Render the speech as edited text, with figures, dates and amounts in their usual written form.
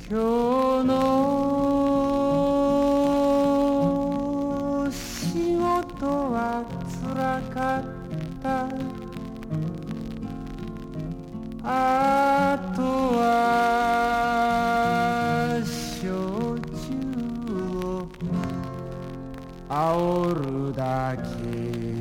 今日の仕事はつらかった。あとは焼酎を煽るだけ。